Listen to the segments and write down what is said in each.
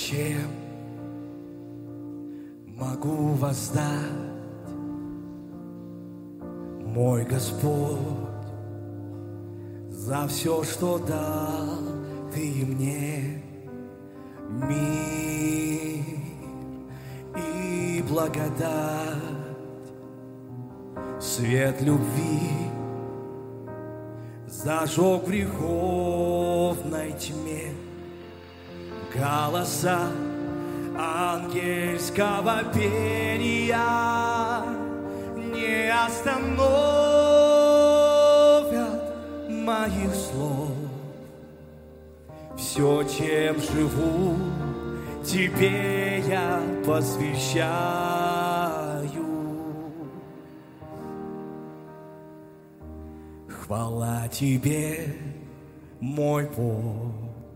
Чем могу воздать, мой Господь, за все, что дал Ты мне, мир и благодать, свет любви зажег в греховной тьме. Голоса ангельского пения не остановят моих слов. Все, чем живу, Тебе я посвящаю. Хвала Тебе, мой Бог.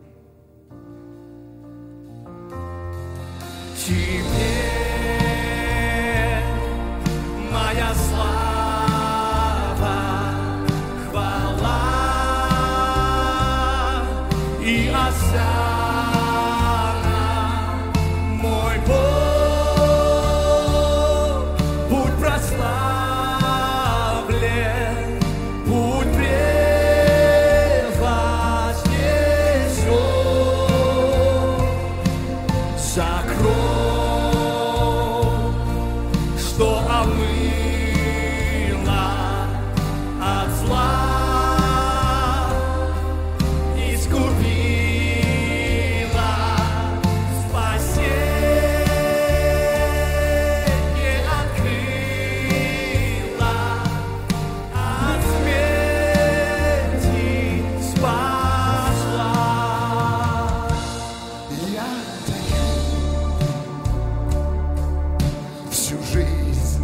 Тебе моя слава, хвала и осанна, мой Бог, будь прославлен, будь превознесен за кровь, что омыла от зла, искупила, спасение открыла, от смерти спасла. Я даю всю жизнь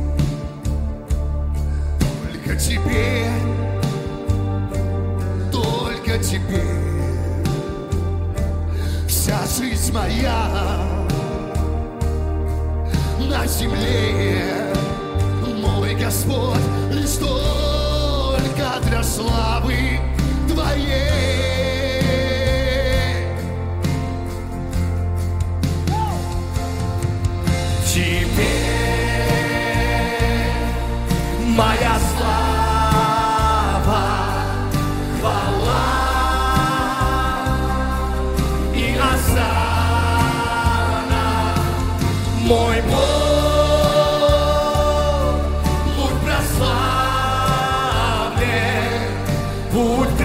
только Тебе, только Тебе. Вся жизнь моя на земле, мой Господь, лишь только для славы Твоей. Тебе моя слава, хвала и осанна, мой Бог, будь прославлен, будь